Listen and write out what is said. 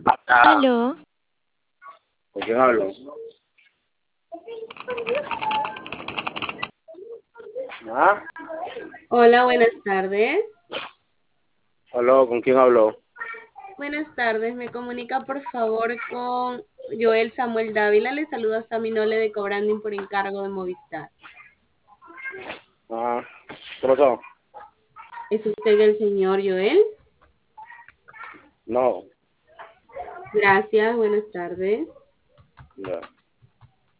Aló, ¿Con quién hablo? ¿Ah? Hola, buenas tardes. Aló, ¿con quién hablo? Buenas tardes, me comunica por favor con Joel Samuel Dávila. Le saluda hasta Minole de Cobranding por encargo de Movistar. Ah, ¿qué pasó? ¿Es usted el señor Joel? No, Gracias, buenas tardes. ya.